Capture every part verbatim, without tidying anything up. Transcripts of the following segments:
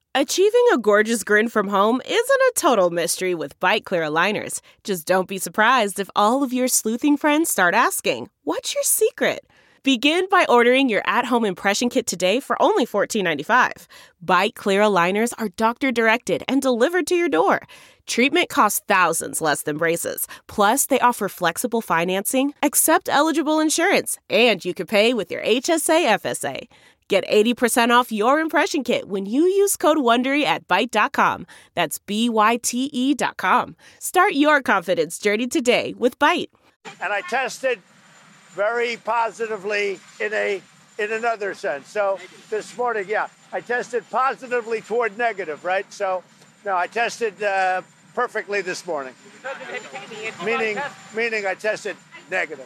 Achieving a gorgeous grin from home isn't a total mystery with Byte Clear aligners. Just don't be surprised if all of your sleuthing friends start asking, "What's your secret?" Begin by ordering your at-home impression kit today for only fourteen ninety-five. Byte Clear aligners are doctor-directed and delivered to your door. Treatment costs thousands less than braces. Plus, they offer flexible financing, accept eligible insurance, and you can pay with your H S A F S A. Get eighty percent off your impression kit when you use code WONDERY at byte dot com. That's B Y T E dot com. Start your confidence journey today with Byte. And I tested very positively in a in another sense. So this morning, yeah, I tested positively toward negative, right? So, no, I tested uh, perfectly this morning. Meaning, meaning I tested negative.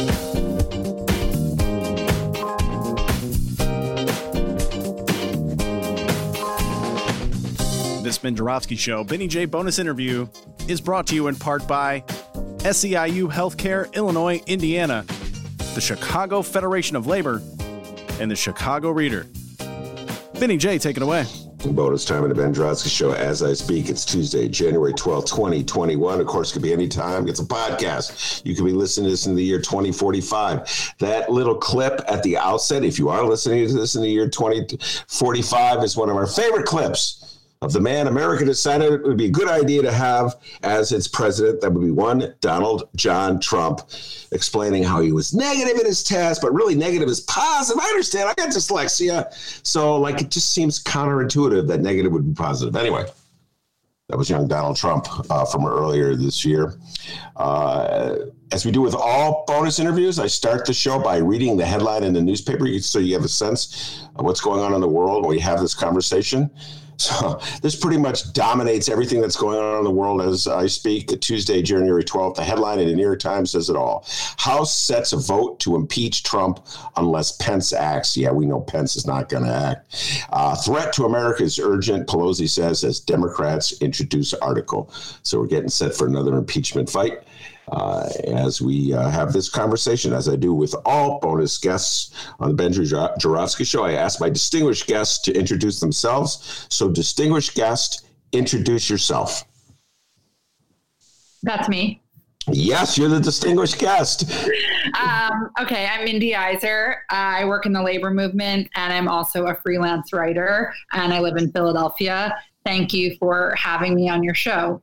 This Ben Joravsky Show, Benny J bonus interview, is brought to you in part by S E I U Healthcare, Illinois, Indiana, the Chicago Federation of Labor, and the Chicago Reader. Benny J, take it away. Bonus time in the Ben Joravsky Show as I speak. It's Tuesday, January twelfth, twenty twenty-one. Of course, it could be any time. It's a podcast. You could be listening to this in the year twenty forty-five. That little clip at the outset, if you are listening to this in the year twenty forty-five, is one of our favorite clips of the man America decided it would be a good idea to have as its president. That would be one Donald John Trump, explaining how he was negative in his test, but really negative is positive. I understand. I got dyslexia. So, like, it just seems counterintuitive that negative would be positive. Anyway, that was young Donald Trump uh, from earlier this year. Uh, as we do with all bonus interviews, I start the show by reading the headline in the newspaper so you have a sense of what's going on in the world when we have this conversation. So this pretty much dominates everything that's going on in the world as I speak. Tuesday, January twelfth, the headline in the New York Times says it all. House sets a vote to impeach Trump unless Pence acts. Yeah, we know Pence is not going to act. Uh, threat to America is urgent, Pelosi says, as Democrats introduce article. So we're getting set for another impeachment fight. Uh, as we uh, have this conversation, as I do with all bonus guests on the Ben Joravsky Show, I ask my distinguished guests to introduce themselves. So, distinguished guest, introduce yourself. That's me. Yes, you're the distinguished guest. um, okay, I'm Mindy Eiser. I work in the labor movement, and I'm also a freelance writer, and I live in Philadelphia. Thank you for having me on your show.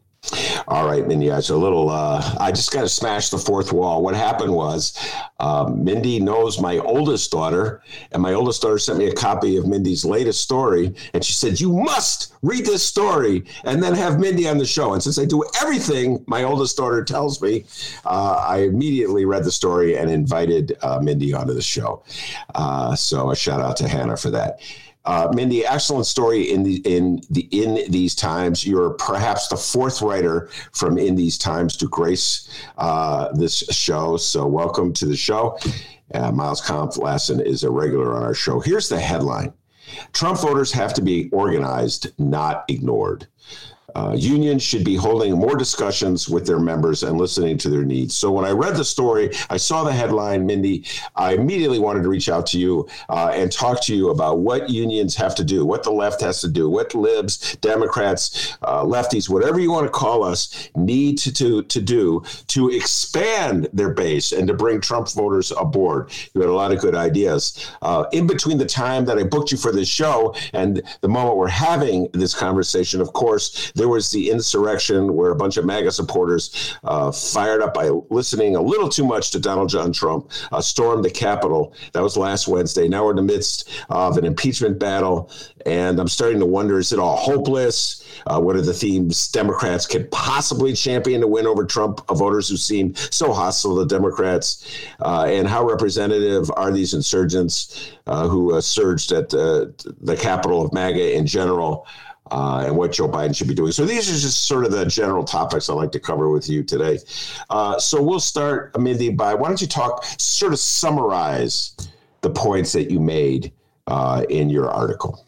All right, Mindy, it's a little, uh, I just got to smash the fourth wall. What happened was uh, Mindy knows my oldest daughter, and my oldest daughter sent me a copy of Mindy's latest story, and she said, you must read this story and then have Mindy on the show. And since I do everything my oldest daughter tells me, uh, I immediately read the story and invited uh, Mindy onto the show. Uh, so a shout out to Hannah for that. Uh, Mindy, excellent story in the in the in these times. You're perhaps the fourth writer from In These Times to grace uh, this show. So welcome to the show. Uh, Miles Kampf-Lassin is a regular on our show. Here's the headline: Trump voters have to be organized, not ignored. Uh, unions should be holding more discussions with their members and listening to their needs. So when I read the story, I saw the headline, Mindy, I immediately wanted to reach out to you uh, and talk to you about what unions have to do, what the left has to do, what libs, Democrats, uh, lefties, whatever you want to call us, need to, to, to do to expand their base and to bring Trump voters aboard. You had a lot of good ideas. Uh, in between the time that I booked you for this show and the moment we're having this conversation, of course, there was the insurrection where a bunch of MAGA supporters uh, fired up by listening a little too much to Donald John Trump, uh, stormed the Capitol. That was last Wednesday. Now we're in the midst of an impeachment battle, and I'm starting to wonder, is it all hopeless? Uh, what are the themes Democrats could possibly champion to win over Trump voters who seem so hostile to Democrats? Uh, and how representative are these insurgents uh, who uh, surged at uh, the Capitol of MAGA in general? Uh, and what Joe Biden should be doing. So these are just sort of the general topics I'd like to cover with you today. Uh, so we'll start, Mindy, by why don't you talk, sort of summarize the points that you made uh, in your article?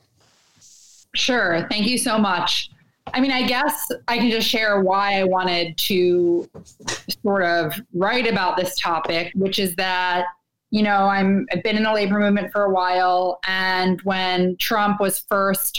Sure. Thank you so much. I mean, I guess I can just share why I wanted to sort of write about this topic, which is that, you know, I'm, I've been in the labor movement for a while. And when Trump was first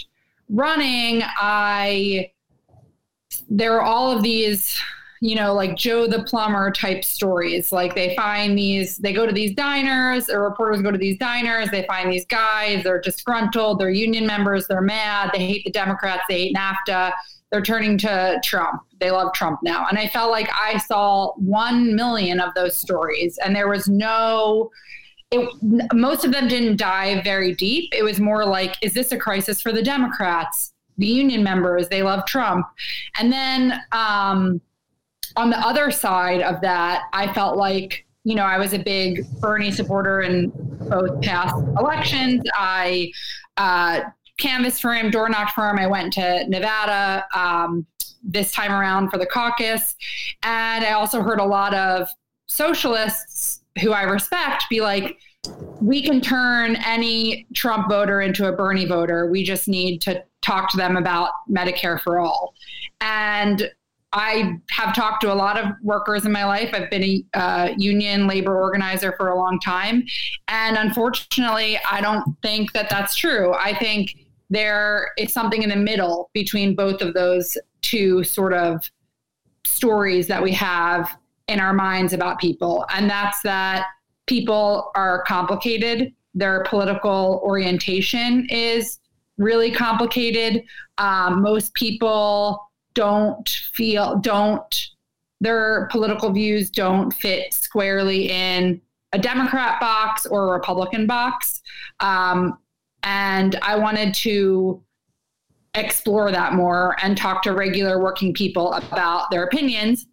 running, I, there are all of these, you know, like Joe the plumber type stories. Like they find these, they go to these diners, or reporters go to these diners, they find these guys, they're disgruntled, they're union members, they're mad, they hate the Democrats, they hate NAFTA, they're turning to Trump. They love Trump now. And I felt like I saw one million of those stories, and there was no, it, most of them didn't dive very deep. It was more like, is this a crisis for the Democrats? The union members, they love Trump. And then um, on the other side of that, I felt like, you know, I was a big Bernie supporter in both past elections. I uh, canvassed for him, door knocked for him. I went to Nevada um, this time around for the caucus. And I also heard a lot of socialists who I respect be like, we can turn any Trump voter into a Bernie voter. We just need to talk to them about Medicare for all. And I have talked to a lot of workers in my life. I've been a uh, union labor organizer for a long time. And unfortunately, I don't think that that's true. I think there is something in the middle between both of those two sort of stories that we have in our minds about people. And that's that people are complicated. Their political orientation is really complicated. Um, most people don't feel, don't, their political views don't fit squarely in a Democrat box or a Republican box. Um, and I wanted to explore that more and talk to regular working people about their opinions.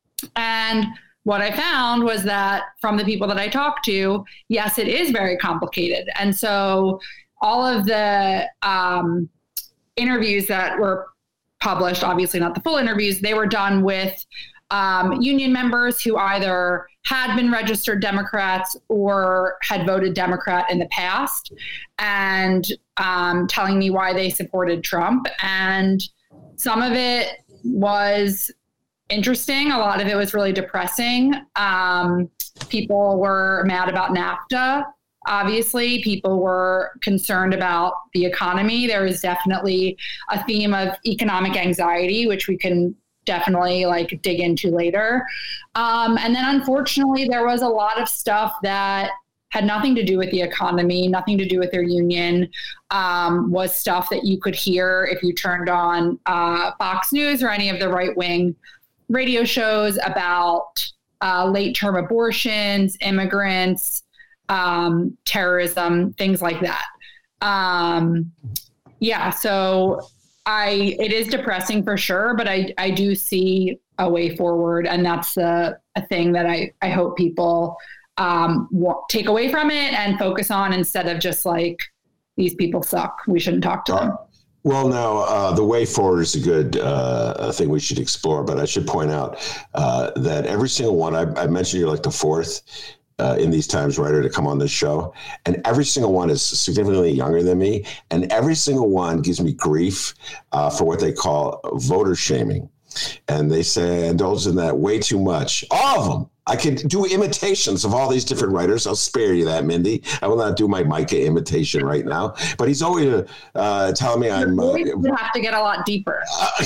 And what I found was that from the people that I talked to, yes, it is very complicated. And so all of the um, interviews that were published, obviously not the full interviews, they were done with um, union members who either had been registered Democrats or had voted Democrat in the past, and um, telling me why they supported Trump. And some of it was interesting. A lot of it was really depressing. Um, people were mad about NAFTA. Obviously, people were concerned about the economy. There is definitely a theme of economic anxiety, which we can definitely like dig into later. Um, and then unfortunately, there was a lot of stuff that had nothing to do with the economy, nothing to do with their union, um, was stuff that you could hear if you turned on uh, Fox News or any of the right-wing radio shows about uh, late-term abortions, immigrants, um, terrorism, things like that. Um, yeah, so I, it is depressing for sure, but I, I do see a way forward. And that's a, a thing that I, I hope people um, w- take away from it and focus on, instead of just like, these people suck, we shouldn't talk to them. Uh, well, now, uh, the way forward is a good uh, thing we should explore, but I should point out uh, that every single one, I, I mentioned you're like the fourth Uh, in these times writer to come on this show. And every single one is significantly younger than me. And every single one gives me grief uh, for what they call voter shaming. And they say, indulge in that way too much. All of them. I could do imitations of all these different writers. I'll spare you that, Mindy. I will not do my Micah imitation right now. But he's always uh, telling me I'm... Uh, you have to get a lot deeper.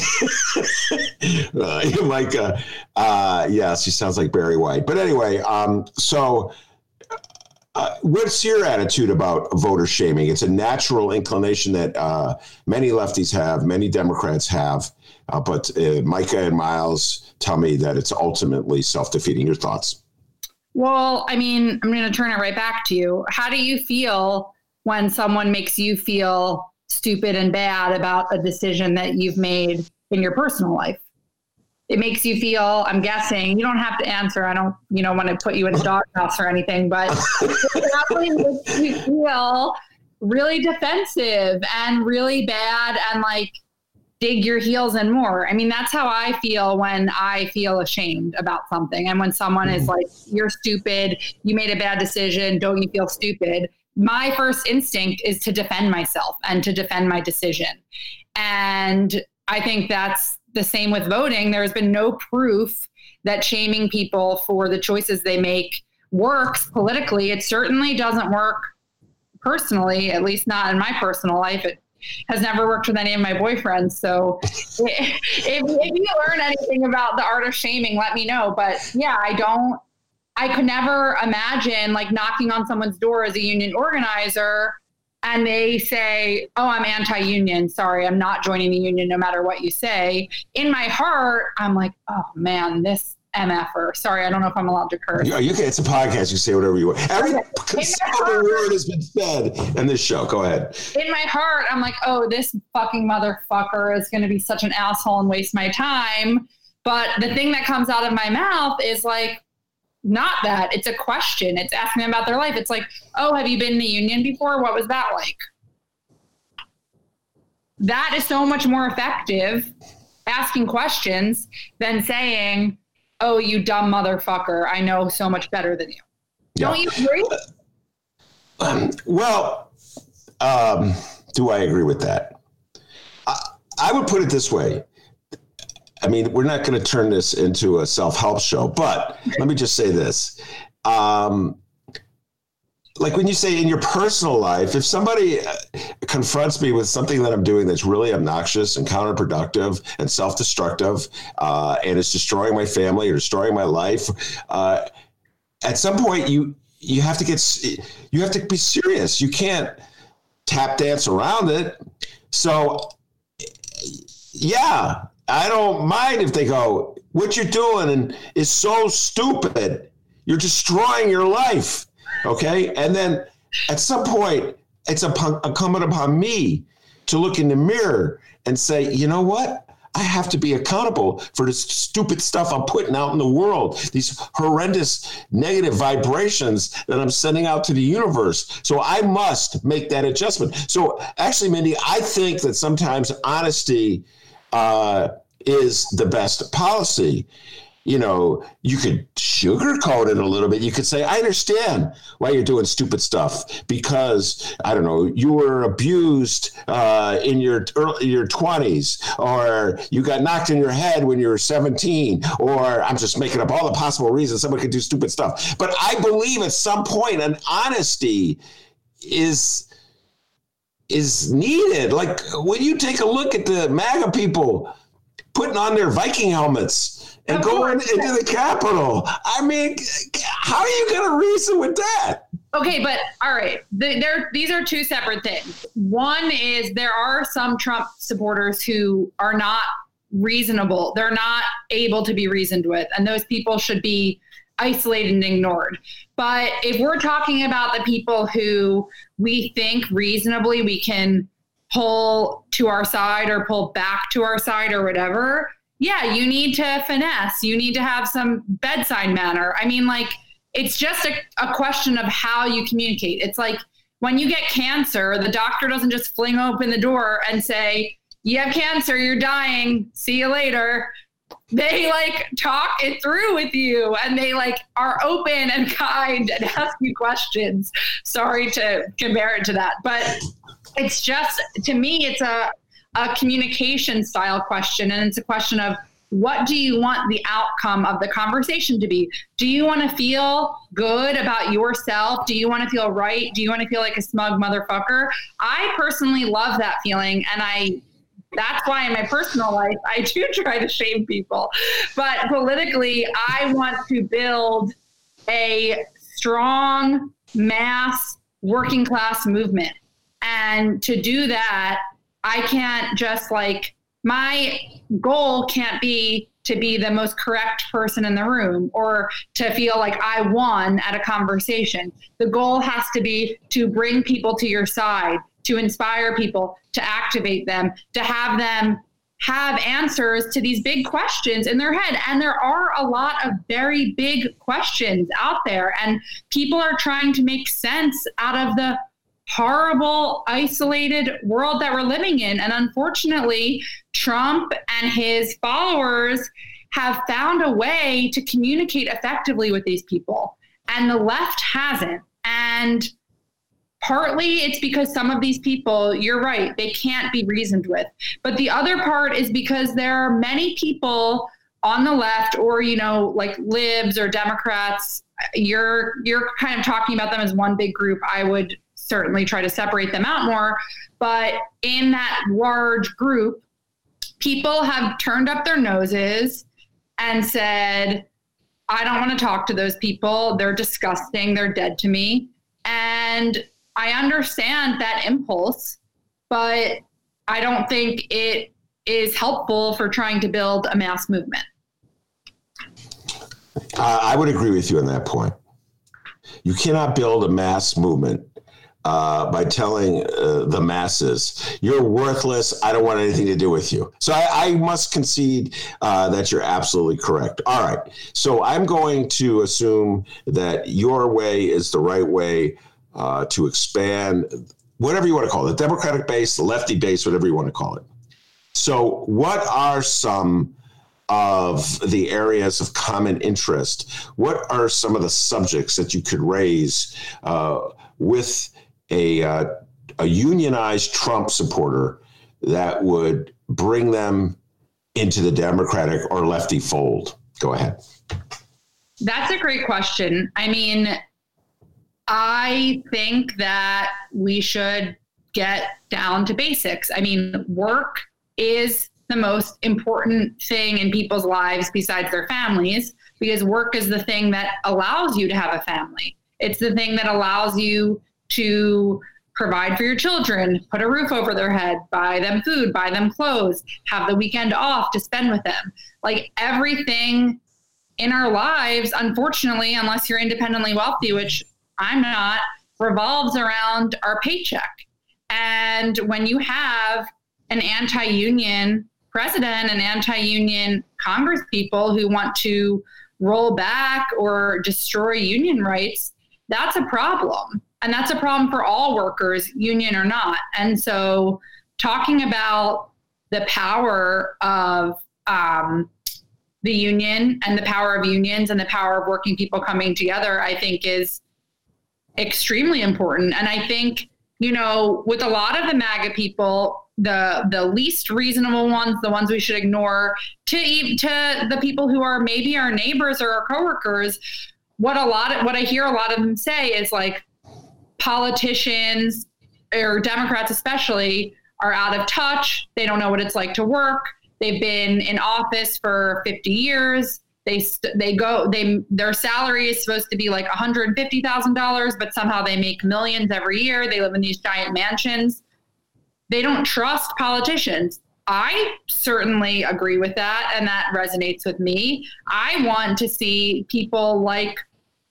uh, Micah, uh, yes, he sounds like Barry White. But anyway, um, so... Uh, what's your attitude about voter shaming? It's a natural inclination that uh, many lefties have, many Democrats have, uh, but uh, Micah and Miles tell me that it's ultimately self-defeating. Your thoughts? Well, I mean, I'm going to turn it right back to you. How do you feel when someone makes you feel stupid and bad about a decision that you've made in your personal life? It makes you feel, I'm guessing, you don't have to answer. I don't, you know, want to put you in a doghouse or anything, but it definitely makes you feel really defensive and really bad and like dig your heels in more. I mean, that's how I feel when I feel ashamed about something. And when someone is like, you're stupid, you made a bad decision, don't you feel stupid? My first instinct is to defend myself and to defend my decision. And I think that's the same with voting. There's been no proof that shaming people for the choices they make works politically. It certainly doesn't work personally, at least not in my personal life. It has never worked with any of my boyfriends. So if, if you learn anything about the art of shaming, let me know. But yeah, I don't, I could never imagine like knocking on someone's door as a union organizer and they say, oh, I'm anti-union. Sorry, I'm not joining the union no matter what you say. In my heart, I'm like, oh man, this M F er. Sorry, I don't know if I'm allowed to curse. Yeah, you can, it's a podcast. You say whatever you want. Every conceivable word has been said in this show. Go ahead. In my heart, I'm like, oh, this fucking motherfucker is going to be such an asshole and waste my time. But the thing that comes out of my mouth is like, not that. It's a question. It's asking them about their life. It's like, oh, have you been in the union before? What was that like? That is so much more effective, asking questions, than saying, oh, you dumb motherfucker, I know so much better than you. Yeah. Don't you agree? Um, well, um, do I agree with that? I, I would put it this way. I mean, we're not going to turn this into a self-help show, but let me just say this. Um, like when you say in your personal life, if somebody confronts me with something that I'm doing that's really obnoxious and counterproductive and self-destructive, uh, and it's destroying my family or destroying my life, uh, at some point you you have to get you have to be serious. You can't tap dance around it. So, yeah. I don't mind if they go, what you're doing and is so stupid. You're destroying your life. Okay. And then at some point, it's incumbent upon me to look in the mirror and say, you know what? I have to be accountable for this stupid stuff I'm putting out in the world, these horrendous negative vibrations that I'm sending out to the universe. So I must make that adjustment. So actually, Mindy, I think that sometimes honesty uh, is the best policy. You know, you could sugarcoat it a little bit. You could say, I understand why you're doing stupid stuff because, I don't know, you were abused uh, in your early, your twenties, or you got knocked in your head when you were seventeen, or I'm just making up all the possible reasons someone could do stupid stuff. But I believe at some point an honesty is is needed. Like when you take a look at the MAGA people putting on their Viking helmets and going into the Capitol. I mean, how are you going to reason with that? Okay, but all right, the, there, these are two separate things. One is there are some Trump supporters who are not reasonable. They're not able to be reasoned with, and those people should be isolated and ignored. But if we're talking about the people who we think reasonably we can pull to our side or pull back to our side or whatever, yeah, you need to finesse. You need to have some bedside manner. I mean, like, it's just a, a question of how you communicate. It's like when you get cancer, the doctor doesn't just fling open the door and say, you have cancer, you're dying, see you later. They like talk it through with you, and they like are open and kind and ask you questions. Sorry to compare it to that, but it's just, to me, it's a, a communication style question. And it's a question of, what do you want the outcome of the conversation to be? Do you want to feel good about yourself? Do you want to feel right? Do you want to feel like a smug motherfucker? I personally love that feeling. And I, that's why in my personal life, I do try to shame people. But politically, I want to build a strong mass working class movement. And to do that, I can't just like, my goal can't be to be the most correct person in the room or to feel like I won at a conversation. The goal has to be to bring people to your side, to inspire people, to activate them, to have them have answers to these big questions in their head. And there are a lot of very big questions out there, and people are trying to make sense out of the horrible, isolated world that we're living in. And unfortunately, Trump and his followers have found a way to communicate effectively with these people, and the left hasn't. And partly it's because some of these people, you're right, they can't be reasoned with. But the other part is because there are many people on the left, or, you know, like libs or Democrats, you're you're kind of talking about them as one big group. I would certainly try to separate them out more. But in that large group, people have turned up their noses and said, I don't want to talk to those people. They're disgusting. They're dead to me. And I understand that impulse, but I don't think it is helpful for trying to build a mass movement. Uh, I would agree with you on that point. You cannot build a mass movement uh, by telling uh, the masses, you're worthless, I don't want anything to do with you. So I, I must concede uh, that you're absolutely correct. All right. So I'm going to assume that your way is the right way uh, to expand, whatever you want to call it, the Democratic base, the lefty base, whatever you want to call it. So what are some of the areas of common interest? What are some of the subjects that you could raise uh, with a, uh, a unionized Trump supporter that would bring them into the Democratic or lefty fold? Go ahead. That's a great question. I mean, I think that we should get down to basics. I mean, work is the most important thing in people's lives besides their families, because work is the thing that allows you to have a family. It's the thing that allows you to provide for your children, put a roof over their head, buy them food, buy them clothes, have the weekend off to spend with them. Like everything in our lives, unfortunately, unless you're independently wealthy, which I'm not, revolves around our paycheck. And when you have an anti-union president and anti-union Congress people who want to roll back or destroy union rights, that's a problem. And that's a problem for all workers, union or not. And so talking about the power of um, the union and the power of unions and the power of working people coming together, I think is extremely important. And I think, you know, with a lot of the MAGA people, the the least reasonable ones, the ones we should ignore, to to the people who are maybe our neighbors or our coworkers, what a lot of what I hear a lot of them say is like politicians or Democrats especially are out of touch. They don't know what it's like to work. They've been in office for fifty years. They they go they their salary is supposed to be like one hundred fifty thousand dollars, but somehow they make millions every year. They live in these giant mansions. They don't trust politicians. I certainly agree with that, and that resonates with me. I want to see people like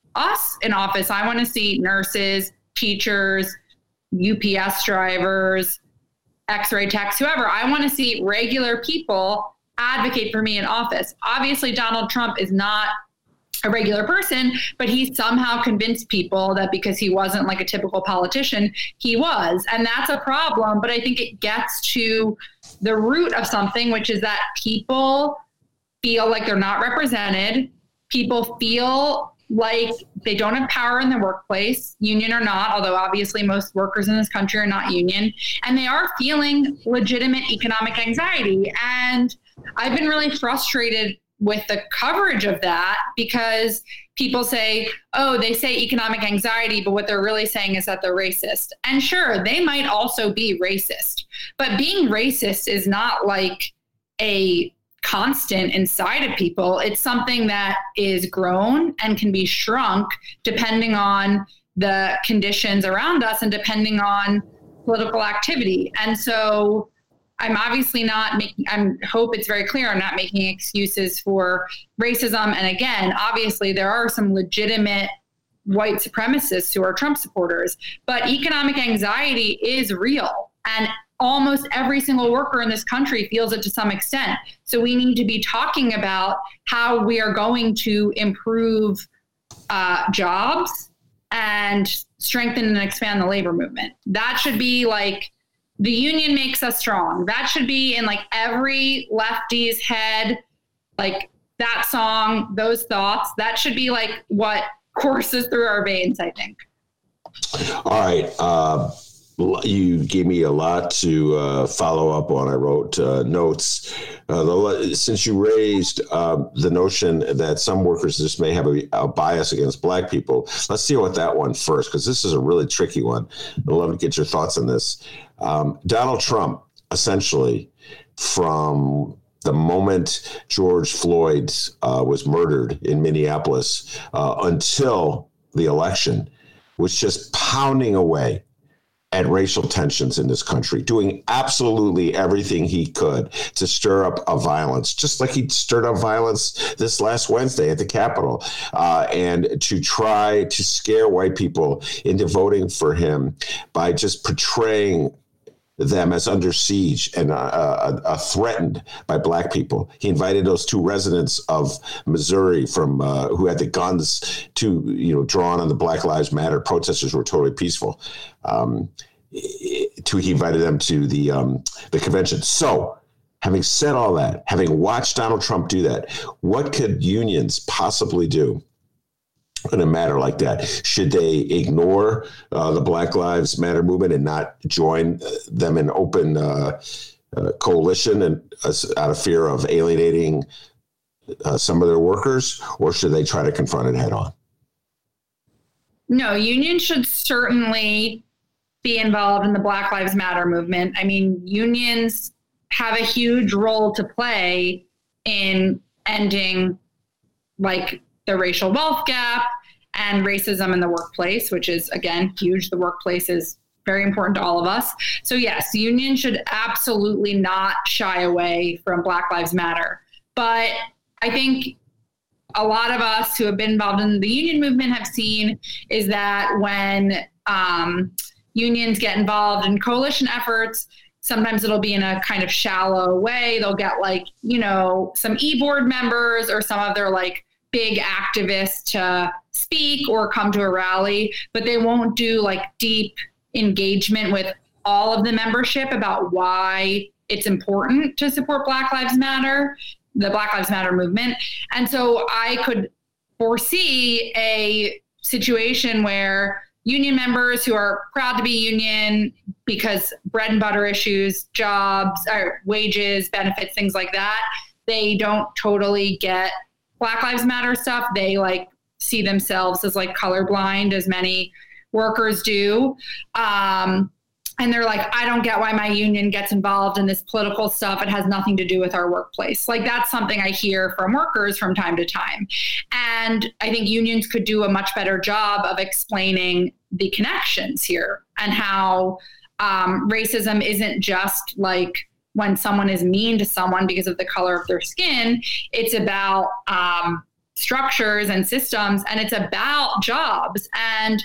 us in office. I want to see nurses, teachers, U P S drivers, X-ray techs, whoever. I want to see regular people advocate for me in office. Obviously, Donald Trump is not a regular person, but he somehow convinced people that because he wasn't like a typical politician, he was. And that's a problem. But I think it gets to the root of something, which is that people feel like they're not represented. People feel like they don't have power in the workplace, union or not, although obviously most workers in this country are not union, and they are feeling legitimate economic anxiety. And I've been really frustrated with the coverage of that, because people say, oh, they say economic anxiety, but what they're really saying is that they're racist. And sure, they might also be racist, but being racist is not like a constant inside of people. It's something that is grown and can be shrunk depending on the conditions around us and depending on political activity. And so I'm obviously not making, I hope it's very clear, I'm not making excuses for racism. And again, obviously there are some legitimate white supremacists who are Trump supporters, but economic anxiety is real. And almost every single worker in this country feels it to some extent. So we need to be talking about how we are going to improve uh, jobs and strengthen and expand the labor movement. That should be like, the union makes us strong. That should be in like every lefty's head, like that song, those thoughts. That should be like what courses through our veins, I think. All right. Uh, you gave me a lot to uh, follow up on. I wrote uh, notes. Uh, the, since you raised uh, the notion that some workers just may have a, a bias against Black people, let's deal with that one first, because this is a really tricky one. I'd love to get your thoughts on this. Um, Donald Trump, essentially, from the moment George Floyd uh, was murdered in Minneapolis uh, until the election, was just pounding away at racial tensions in this country, doing absolutely everything he could to stir up a violence, just like he stirred up violence this last Wednesday at the Capitol, uh, and to try to scare white people into voting for him by just portraying them as under siege and uh, uh, uh, threatened by Black people. He invited those two residents of Missouri from uh, who had the guns to, you know, drawn on the Black Lives Matter protesters who were totally peaceful. Um, to he invited them to the um, the convention. So, having said all that, having watched Donald Trump do that, what could unions possibly do in a matter like that? Should they ignore uh, the Black Lives Matter movement and not join them in open uh, uh, coalition and uh, out of fear of alienating uh, some of their workers, or should they try to confront it head on? No, unions should certainly be involved in the Black Lives Matter movement. I mean, unions have a huge role to play in ending, like, the racial wealth gap and racism in the workplace, which is, again, huge. The workplace is very important to all of us. So yes, unions should absolutely not shy away from Black Lives Matter. But I think a lot of us who have been involved in the union movement have seen is that when um, unions get involved in coalition efforts, sometimes it'll be in a kind of shallow way. They'll get, like, you know, some e-board members or some of their, like, big activists to speak or come to a rally, but they won't do, like, deep engagement with all of the membership about why it's important to support Black Lives Matter, the Black Lives Matter movement. And so I could foresee a situation where union members who are proud to be union because bread and butter issues, jobs, or wages, benefits, things like that, they don't totally get Black Lives Matter stuff. They, like, see themselves as, like, colorblind, as many workers do. Um, and they're like, I don't get why my union gets involved in this political stuff. It has nothing to do with our workplace. Like, that's something I hear from workers from time to time. And I think unions could do a much better job of explaining the connections here and how um, racism isn't just, like, when someone is mean to someone because of the color of their skin. It's about um, structures and systems, and it's about jobs. And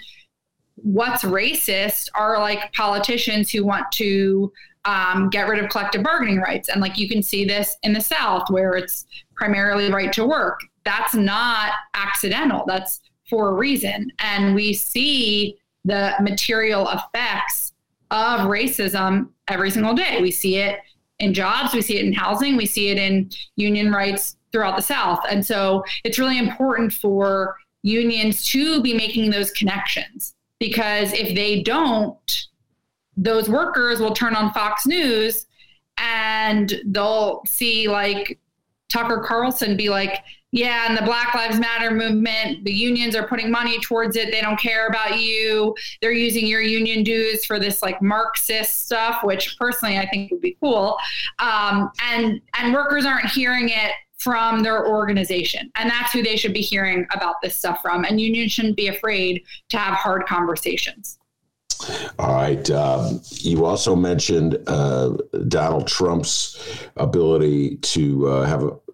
what's racist are, like, politicians who want to um, get rid of collective bargaining rights. And, like, you can see this in the South where it's primarily right to work. That's not accidental. That's for a reason. And we see the material effects of racism every single day. We see it in jobs, we see it in housing, we see it in union rights throughout the South. And so it's really important for unions to be making those connections, because if they don't, those workers will turn on Fox News and they'll see, like, Tucker Carlson be like, yeah, and the Black Lives Matter movement, the unions are putting money towards it. They don't care about you. They're using your union dues for this, like, Marxist stuff, which personally I think would be cool. Um, and, and workers aren't hearing it from their organization. And that's who they should be hearing about this stuff from. And unions shouldn't be afraid to have hard conversations. All right. Um, you also mentioned uh, Donald Trump's ability to uh, have a,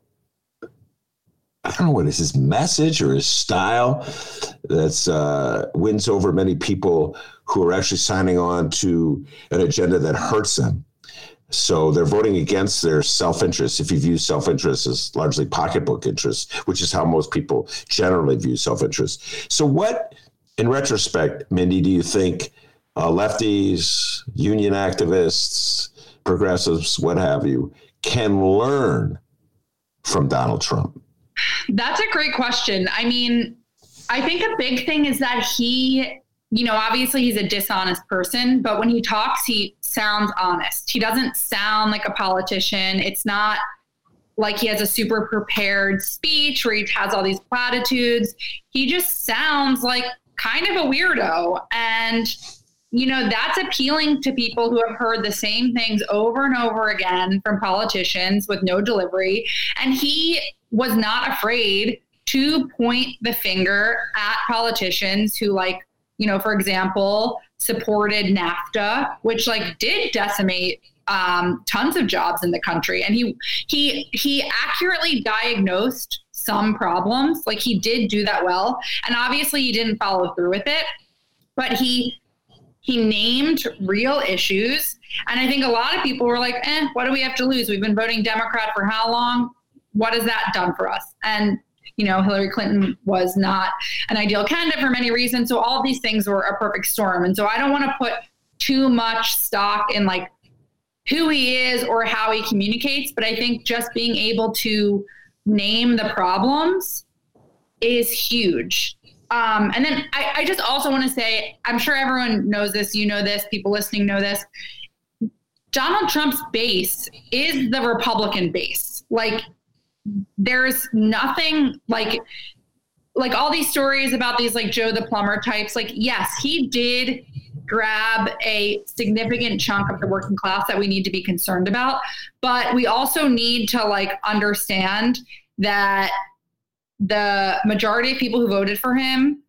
I don't know what is his message or his style that's uh, wins over many people who are actually signing on to an agenda that hurts them. So they're voting against their self-interest. If you view self-interest as largely pocketbook interest, which is how most people generally view self-interest. So what, in retrospect, Mindy, do you think uh, lefties, union activists, progressives, what have you, can learn from Donald Trump? That's a great question. I mean, I think a big thing is that he you know, obviously he's a dishonest person, but when he talks, he sounds honest. He doesn't sound like a politician. It's not like he has a super prepared speech where he has all these platitudes. He just sounds like kind of a weirdo. And, you know, that's appealing to people who have heard the same things over and over again from politicians with no delivery. And he was not afraid to point the finger at politicians who, like, you know, for example, supported NAFTA, which like did decimate um, tons of jobs in the country. And he he he accurately diagnosed some problems. Like he did do that well. And obviously he didn't follow through with it, but he he named real issues. And I think a lot of people were like, eh, what do we have to lose? We've been voting Democrat for how long? What has that done for us? And you know, Hillary Clinton was not an ideal candidate for many reasons. So all of these things were a perfect storm. And so I don't want to put too much stock in like who he is or how he communicates. But I think just being able to name the problems is huge. Um, and then I, I just also want to say, I'm sure everyone knows this, you know this, people listening know this. Donald Trump's base is the Republican base. Like, there's nothing like, like all these stories about these like Joe the plumber types. Like, yes, he did grab a significant chunk of the working class that we need to be concerned about. But we also need to like understand that the majority of people who voted for him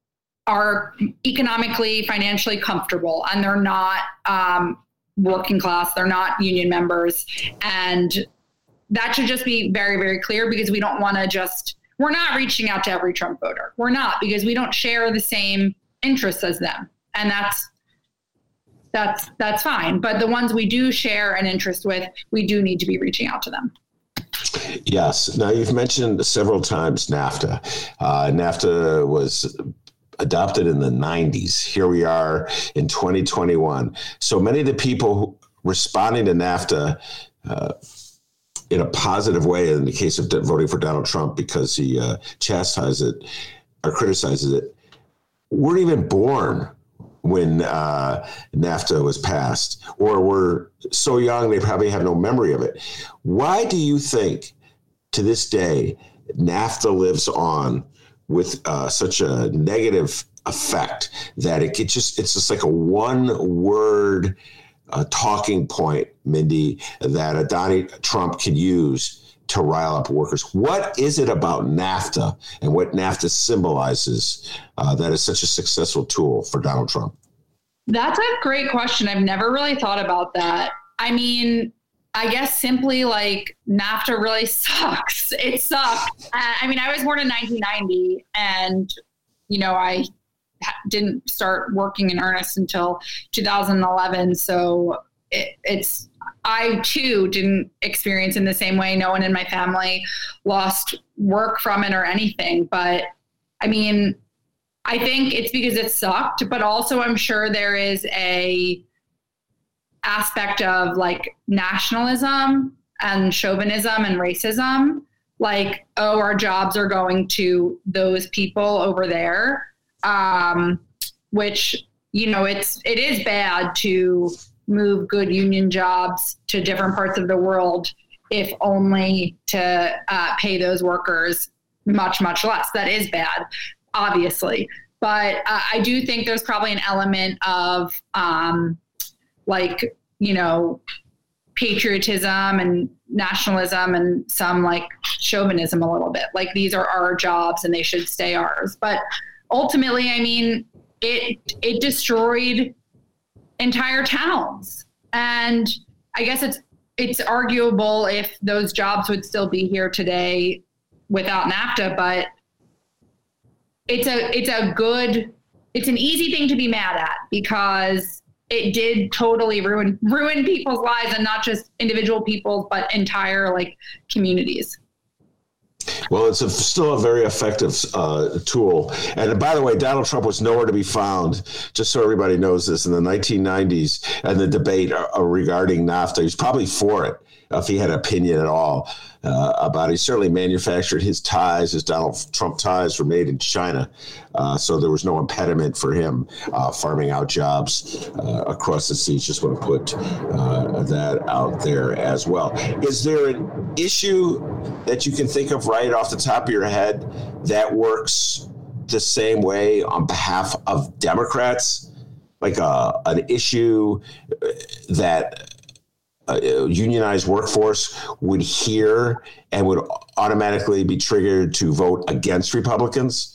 are economically, financially comfortable, and they're not um, working class. They're not union members. And that should just be very, very clear, because we don't want to just, we're not reaching out to every Trump voter. We're not, because we don't share the same interests as them. And that's, that's, that's fine. But the ones we do share an interest with, we do need to be reaching out to them. Yes. Now, you've mentioned several times NAFTA. Uh, NAFTA was adopted in the nineties. Here we are in twenty twenty-one. So many of the people who responding to NAFTA, uh, in a positive way, in the case of voting for Donald Trump because he uh, chastises it or criticizes it, weren't even born when uh, NAFTA was passed, or were so young they probably have no memory of it. Why do you think, to this day, NAFTA lives on with uh, such a negative effect that it could just it's just like a one-word a talking point, Mindy, that a Donald Trump can use to rile up workers? What is it about NAFTA and what NAFTA symbolizes uh, that is such a successful tool for Donald Trump? That's a great question. I've never really thought about that. I mean, I guess simply like NAFTA really sucks. It sucks. I mean, I was born in nineteen ninety, and, you know, I didn't start working in earnest until two thousand eleven. So it, it's, I too didn't experience in the same way. No one in my family lost work from it or anything. But I mean, I think it's because it sucked, but also I'm sure there is a aspect of like nationalism and chauvinism and racism. Like, oh, our jobs are going to those people over there. Um, which, you know, it's, it is bad to move good union jobs to different parts of the world, if only to uh, pay those workers much, much less. That is bad, obviously. But uh, I do think there's probably an element of um, like, you know, patriotism and nationalism and some like chauvinism a little bit. Like, these are our jobs and they should stay ours. But ultimately, I mean, it it destroyed entire towns. And I guess it's it's arguable if those jobs would still be here today without NAFTA, but it's a it's a good it's an easy thing to be mad at, because it did totally ruin ruin people's lives, and not just individual people, but entire like communities. Well, it's a, still a very effective uh, tool. And by the way, Donald Trump was nowhere to be found, just so everybody knows this, in the nineteen nineties and the debate uh, regarding NAFTA. He was probably for it, if he had an opinion at all uh, about it. He certainly manufactured his ties. His Donald Trump ties were made in China. Uh, so there was no impediment for him uh, farming out jobs uh, across the seas. Just want to put uh, that out there as well. Is there an issue that you can think of right off the top of your head that works the same way on behalf of Democrats? Like a, an issue that a unionized workforce would hear and would automatically be triggered to vote against Republicans?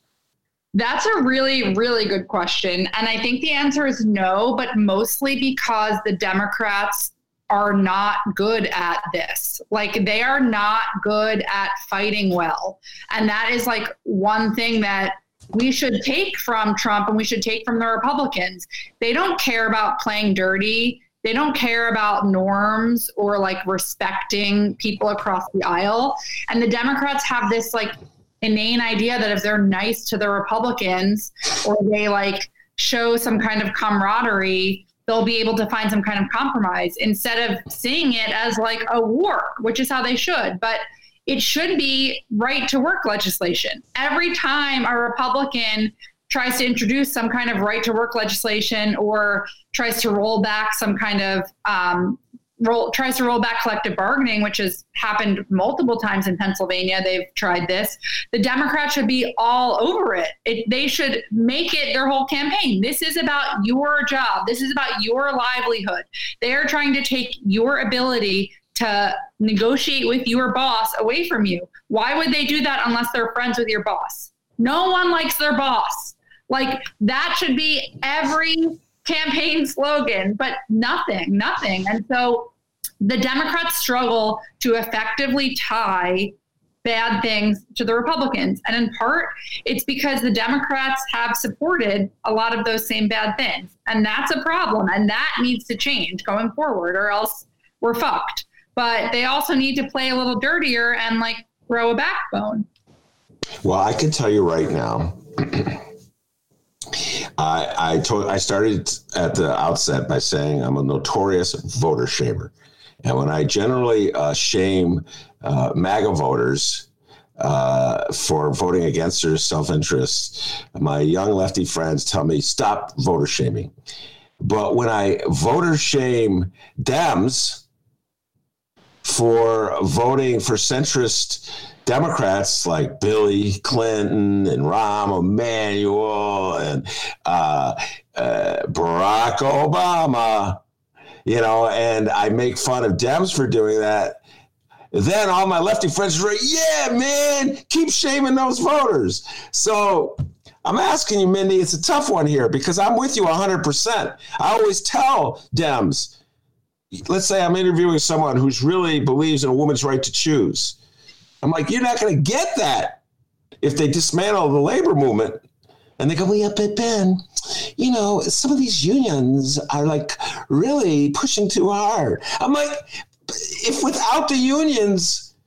That's a really, really good question. And I think the answer is no, but mostly because the Democrats are not good at this. Like, they are not good at fighting well. And that is like one thing that we should take from Trump and we should take from the Republicans. They don't care about playing dirty. They don't care about norms or like respecting people across the aisle. And the Democrats have this like inane idea that if they're nice to the Republicans or they like show some kind of camaraderie, they'll be able to find some kind of compromise instead of seeing it as like a war, which is how they should. But it should be right to work legislation. Every time a Republican tries to introduce some kind of right to work legislation or tries to roll back some kind of um, roll, tries to roll back collective bargaining, which has happened multiple times in Pennsylvania. They've tried this. The Democrats should be all over it. it. They should make it their whole campaign. This is about your job. This is about your livelihood. They are trying to take your ability to negotiate with your boss away from you. Why would they do that unless they're friends with your boss? No one likes their boss. Like, that should be every campaign slogan, but nothing, nothing. And so the Democrats struggle to effectively tie bad things to the Republicans. And in part, it's because the Democrats have supported a lot of those same bad things. And that's a problem. And that needs to change going forward, or else we're fucked. But they also need to play a little dirtier and like grow a backbone. Well, I can tell you right now, I I, told, I started at the outset by saying I'm a notorious voter shamer. And when I generally uh, shame uh, MAGA voters uh, for voting against their self-interest, my young lefty friends tell me, stop voter shaming. But when I voter shame Dems for voting for centrist Democrats like Billy Clinton and Rahm Emanuel and uh, uh, Barack Obama, you know, and I make fun of Dems for doing that, then all my lefty friends are like, yeah, man, keep shaming those voters. So I'm asking you, Mindy, it's a tough one here because I'm with you one hundred percent. I always tell Dems, let's say I'm interviewing someone who's really believes in a woman's right to choose. I'm like, you're not going to get that if they dismantle the labor movement. And they go, well, yeah, but Ben, you know, some of these unions are like really pushing too hard. I'm like, if without the unions,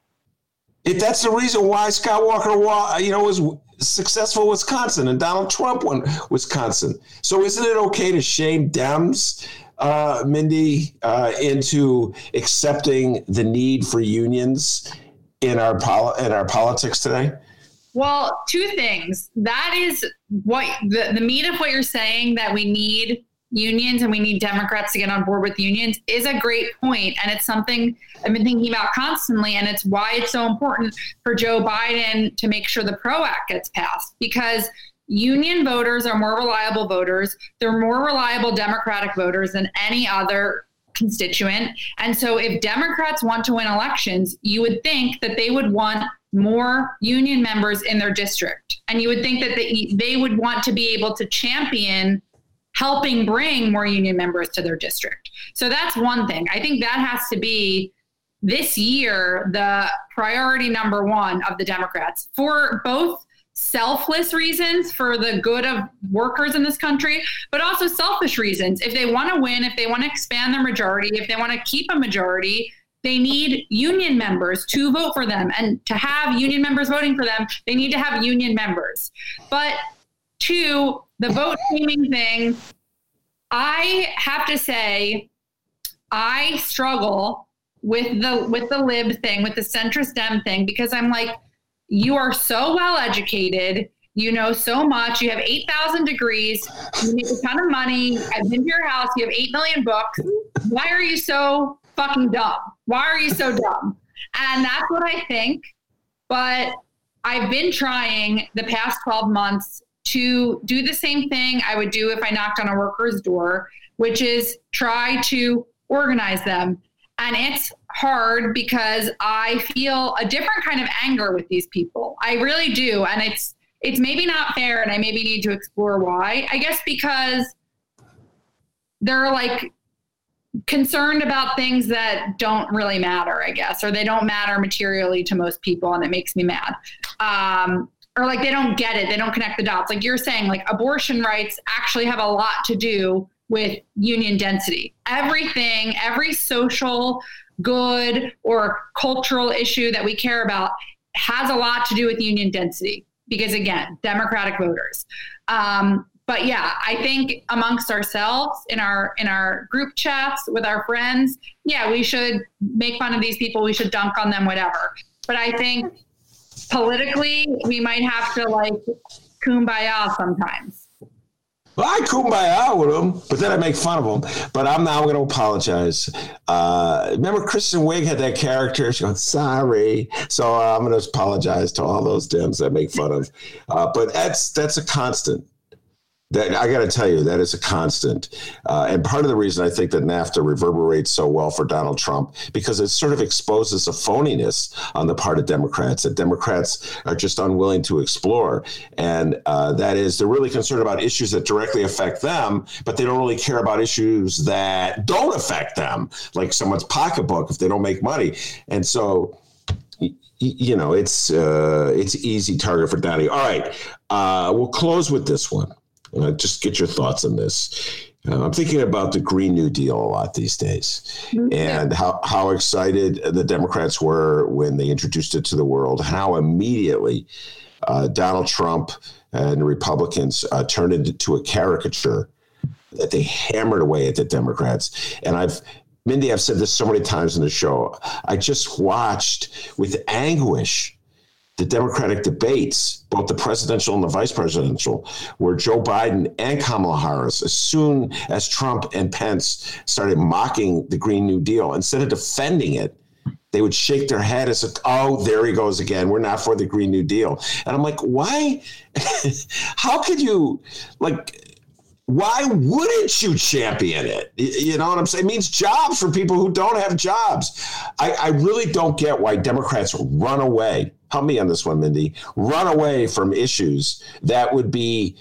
if that's the reason why Scott Walker, you know, was successful in Wisconsin and Donald Trump won Wisconsin. So isn't it okay to shame Dems, uh, Mindy, uh, into accepting the need for unions in our pol- in our politics today? Well, two things. That is what the, the meat of what you're saying, that we need unions and we need Democrats to get on board with unions, is a great point. And it's something I've been thinking about constantly. And it's why it's so important for Joe Biden to make sure the PRO Act gets passed, because union voters are more reliable voters. They're more reliable Democratic voters than any other constituent. And so if Democrats want to win elections, you would think that they would want more union members in their district. And you would think that they, they would want to be able to champion helping bring more union members to their district. So that's one thing. I think that has to be this year the priority number one of the Democrats, for both selfless reasons, for the good of workers in this country, but also selfish reasons. If they want to win, if they want to expand their majority, if they want to keep a majority, they need union members to vote for them. And to have union members voting for them, they need to have union members. But two, the vote shaming thing, I have to say, I struggle with the with the lib thing, with the centrist Dem thing, because I'm like, you are so well educated, you know so much, you have eight thousand degrees, you make a ton of money, I've been to your house, you have eight million books. Why are you so fucking dumb? Why are you so dumb? And that's what I think. But I've been trying the past twelve months to do the same thing I would do if I knocked on a worker's door, which is try to organize them. And it's hard because I feel a different kind of anger with these people. I really do. And it's it's maybe not fair, and I maybe need to explore why. I guess because they're like concerned about things that don't really matter, I guess, or they don't matter materially to most people, and it makes me mad. Um, or like they don't get it. They don't connect the dots. Like you're saying, like abortion rights actually have a lot to do with union density. Everything, every social good or cultural issue that we care about has a lot to do with union density because, again, Democratic voters. Um, but yeah, I think amongst ourselves in our in our group chats with our friends, yeah, we should make fun of these people. We should dunk on them, whatever. But I think politically, we might have to like kumbaya sometimes. Well, I kumbaya with them, but then I make fun of them. But I'm now going to apologize. Uh, remember, Kristen Wiig had that character. She goes, sorry. So uh, I'm going to apologize to all those Dems that make fun of. Uh, but that's that's a constant. That I got to tell you, that is a constant. Uh, and part of the reason I think that NAFTA reverberates so well for Donald Trump, because it sort of exposes a phoniness on the part of Democrats that Democrats are just unwilling to explore. And uh, that is, they're really concerned about issues that directly affect them, but they don't really care about issues that don't affect them, like someone's pocketbook if they don't make money. And so, you know, it's uh, it's easy target for Donnie. All right, uh, we'll close with this one. Uh, just get your thoughts on this. Uh, I'm thinking about the Green New Deal a lot these days, mm-hmm. and how, how excited the Democrats were when they introduced it to the world, how immediately uh, Donald Trump and the Republicans uh, turned it into a caricature that they hammered away at the Democrats. And I've, Mindy, I've said this so many times in the show, I just watched with anguish the Democratic debates, both the presidential and the vice presidential, where Joe Biden and Kamala Harris, as soon as Trump and Pence started mocking the Green New Deal, instead of defending it, they would shake their head and say, oh, there he goes again. We're not for the Green New Deal. And I'm like, why? How could you, like, why wouldn't you champion it? You know what I'm saying? It means jobs for people who don't have jobs. I, I really don't get why Democrats run away. Help me on this one, Mindy. Run away from issues that would be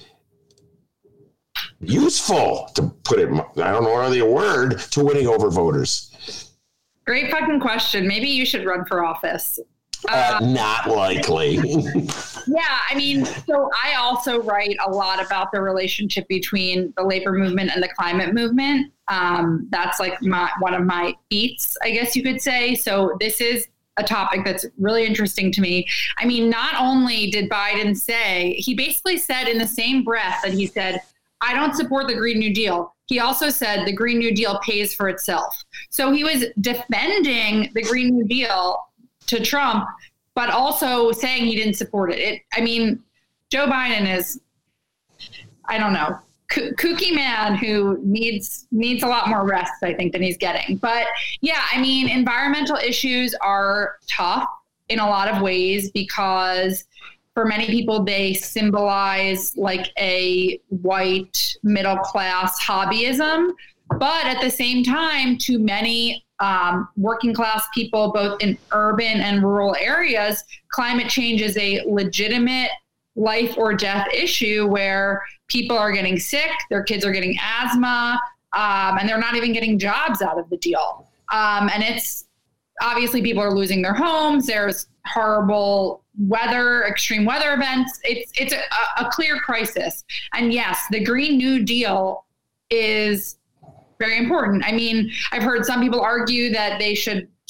useful, to put it, I don't know really a word, to winning over voters. Great fucking question. Maybe you should run for office. Uh, uh, not likely. Yeah, I mean, so I also write a lot about the relationship between the labor movement and the climate movement. Um, that's like my, one of my beats, I guess you could say. So this is a topic that's really interesting to me. I mean, not only did Biden say, he basically said in the same breath that he said, I don't support the Green New Deal. He also said the Green New Deal pays for itself. So he was defending the Green New Deal to Trump, but also saying he didn't support it. It I mean, Joe Biden is, I don't know, k- kooky man who needs needs a lot more rest, I think, than he's getting. But yeah, I mean, environmental issues are tough in a lot of ways because for many people, they symbolize like a white middle class hobbyism. But at the same time, to many um, working class people, both in urban and rural areas, climate change is a legitimate life or death issue where people are getting sick, their kids are getting asthma, um, and they're not even getting jobs out of the deal. Um, and it's obviously people are losing their homes. There's horrible weather, extreme weather events. It's it's a, a clear crisis. And yes, the Green New Deal is very important. I mean, I've heard some people argue that they should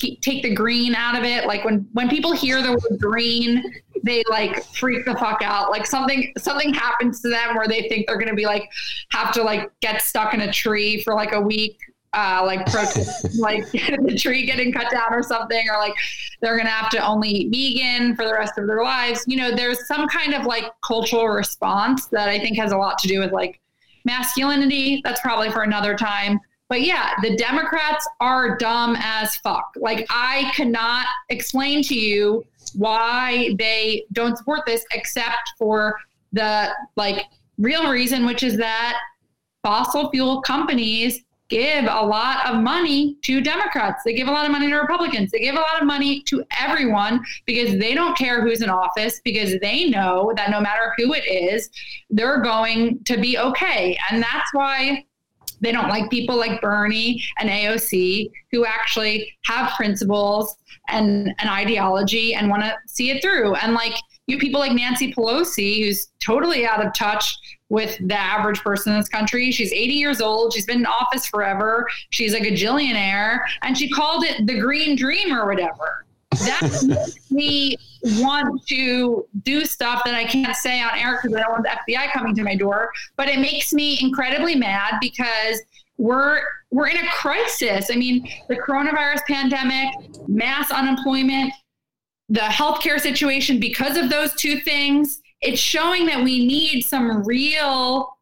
keep, take the green out of it. Like when, when people hear the word green, they like freak the fuck out. Like something, something happens to them where they think they're going to be like, have to like get stuck in a tree for like a week. Uh, like protest, like the tree getting cut down or something, or like they're going to have to only eat vegan for the rest of their lives. You know, there's some kind of like cultural response that I think has a lot to do with like masculinity. That's probably for another time. But yeah, the Democrats are dumb as fuck. Like I cannot explain to you why they don't support this except for the like real reason, which is that fossil fuel companies give a lot of money to Democrats. They give a lot of money to Republicans. They give a lot of money to everyone because they don't care who's in office, because they know that no matter who it is, they're going to be okay. And that's why they don't like people like Bernie and A O C who actually have principles and an ideology and want to see it through. And like you people like Nancy Pelosi, who's totally out of touch with the average person in this country. She's eighty years old. She's been in office forever. She's like a gajillionaire. And she called it the green dream or whatever. That makes me want to do stuff that I can't say on air because I don't want the F B I coming to my door. But it makes me incredibly mad because we're we're in a crisis. I mean, the coronavirus pandemic, mass unemployment, the healthcare situation, because of those two things, it's showing that we need some real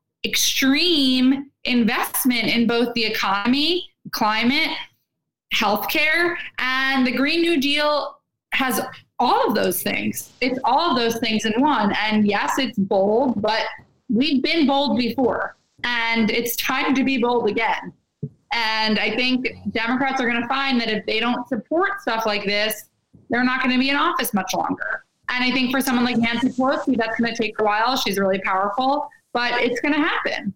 extreme investment in both the economy, climate, healthcare, and the Green New Deal has all of those things. It's all of those things in one. And yes, it's bold, but we've been bold before, and it's time to be bold again. And I think Democrats are going to find that if they don't support stuff like this, they're not going to be in office much longer. And I think for someone like Nancy Pelosi, that's going to take a while. She's really powerful, but it's going to happen.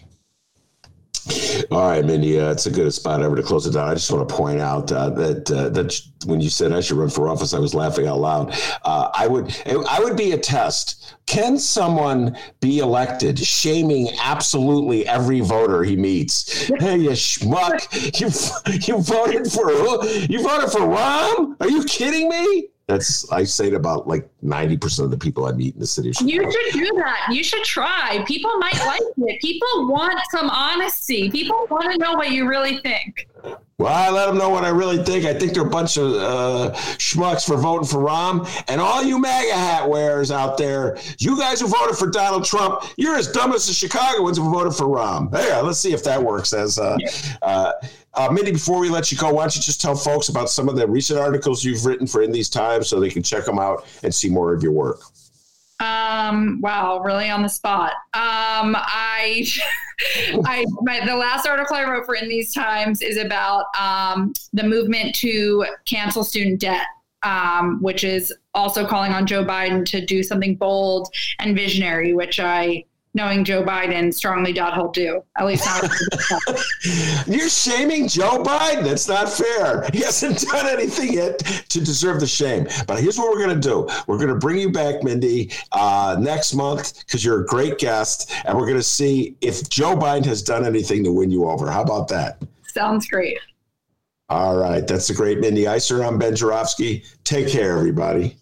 All right, Mindy, uh, it's a good spot ever to close it down. I just want to point out uh, that uh, that when you said I should run for office, I was laughing out loud. Uh, I would I would be a test. Can someone be elected shaming absolutely every voter he meets? Hey, you schmuck! You you voted for you voted for Rahm? Are you kidding me? That's I say it about like ninety percent of the people I meet in the city of Chicago. You should do that. You should try. People might like it. People want some honesty. People want to know what you really think. Well, I let them know what I really think. I think they're a bunch of uh, schmucks for voting for Rahm. And all you MAGA hat wearers out there, you guys who voted for Donald Trump, you're as dumb as the Chicagoans who voted for Rahm. Hey, let's see if that works. As uh, yeah. uh, uh, Mindy, before we let you go, why don't you just tell folks about some of the recent articles you've written for In These Times so they can check them out and see more of your work. Um, wow, really on the spot. Um, I, I, my, the last article I wrote for In These Times is about, um, the movement to cancel student debt, um, which is also calling on Joe Biden to do something bold and visionary, which I, knowing Joe Biden, strongly doubt he'll do. At least not. You're shaming Joe Biden. That's not fair. He hasn't done anything yet to deserve the shame. But here's what we're going to do. We're going to bring you back, Mindy, uh, next month because you're a great guest. And we're going to see if Joe Biden has done anything to win you over. How about that? Sounds great. All right. That's the great Mindy Eiser. I'm Ben Joravsky. Take care, everybody.